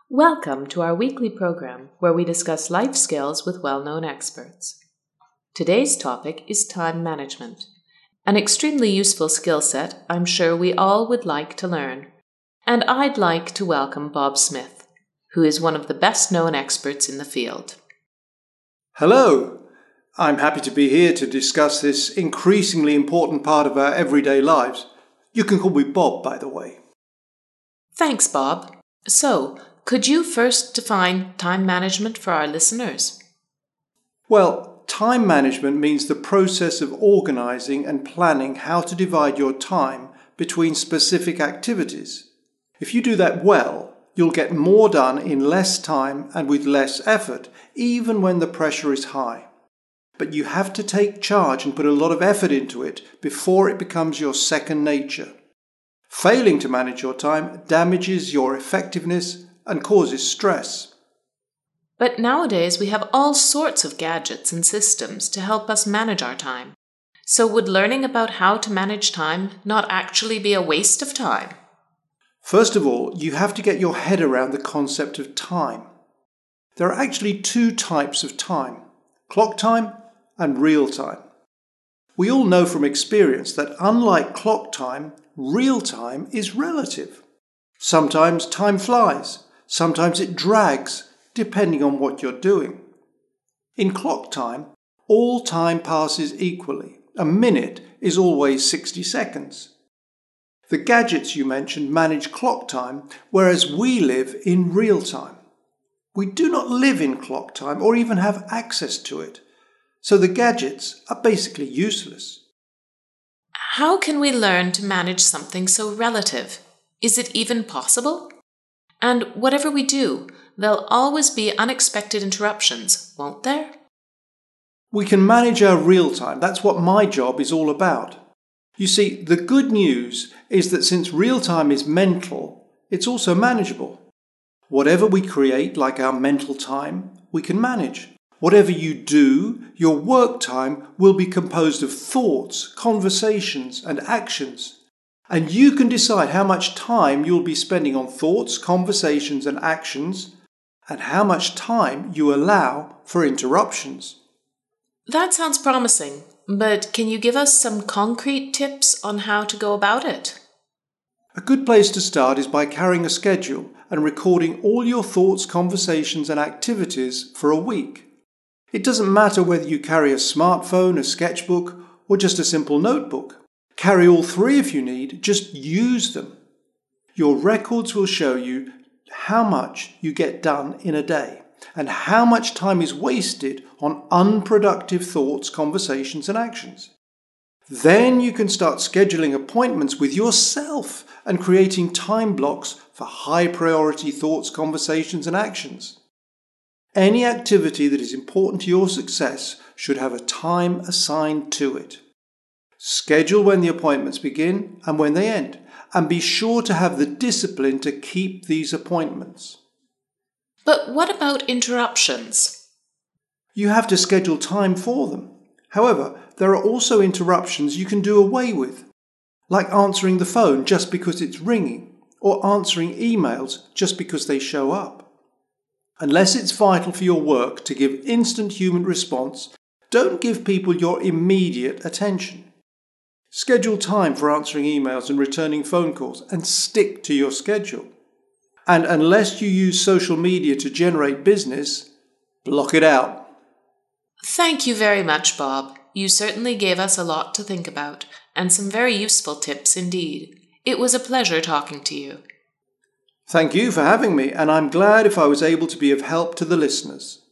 Welcome to our weekly program where we discuss life skills with well-known experts. Today's topic is time management, an extremely useful skill set I'm sure we all would like to learn. And I'd like to welcome Bob Smith, who is one of the best-known experts in the field. Hello! I'm happy to be here to discuss this increasingly important part of our everyday lives. You can call me Bob, by the way. Thanks, Bob. So, could you first define time management for our listeners? Well, time management means the process of organizing and planning how to divide your time between specific activities. If you do that well, you'll get more done in less time and with less effort, even when the pressure is high. But you have to take charge and put a lot of effort into it before it becomes your second nature. Failing to manage your time damages your effectiveness and causes stress. But nowadays we have all sorts of gadgets and systems to help us manage our time. So would learning about how to manage time not actually be a waste of time? First of all, you have to get your head around the concept of time. There are actually two types of time: clock time and real time. We all know from experience that unlike clock time, real time is relative. Sometimes time flies, sometimes it drags, depending on what you're doing. In clock time, all time passes equally. A minute is always 60 seconds. The gadgets you mentioned manage clock time, whereas we live in real time. We do not live in clock time or even have access to it, so the gadgets are basically useless. How can we learn to manage something so relative? Is it even possible? And whatever we do, there'll always be unexpected interruptions, won't there? We can manage our real time. That's what my job is all about. You see, the good news is that since real time is mental, it's also manageable. Whatever we create, like our mental time, we can manage. Whatever you do, your work time will be composed of thoughts, conversations, and actions. And you can decide how much time you'll be spending on thoughts, conversations, and actions, and how much time you allow for interruptions. That sounds promising, but can you give us some concrete tips on how to go about it? A good place to start is by carrying a schedule and recording all your thoughts, conversations, and activities for a week. It doesn't matter whether you carry a smartphone, a sketchbook, or just a simple notebook. Carry all three if you need, just use them. Your records will show you how much you get done in a day and how much time is wasted on unproductive thoughts, conversations, and actions. Then you can start scheduling appointments with yourself and creating time blocks for high priority thoughts, conversations, and actions. Any activity that is important to your success should have a time assigned to it. Schedule when the appointments begin and when they end, and be sure to have the discipline to keep these appointments. But what about interruptions? You have to schedule time for them. However, there are also interruptions you can do away with, like answering the phone just because it's ringing, or answering emails just because they show up. Unless it's vital for your work to give instant human response, don't give people your immediate attention. Schedule time for answering emails and returning phone calls and stick to your schedule. And unless you use social media to generate business, block it out. Thank you very much, Bob. You certainly gave us a lot to think about, and some very useful tips indeed. It was a pleasure talking to you. Thank you for having me, and I'm glad if I was able to be of help to the listeners.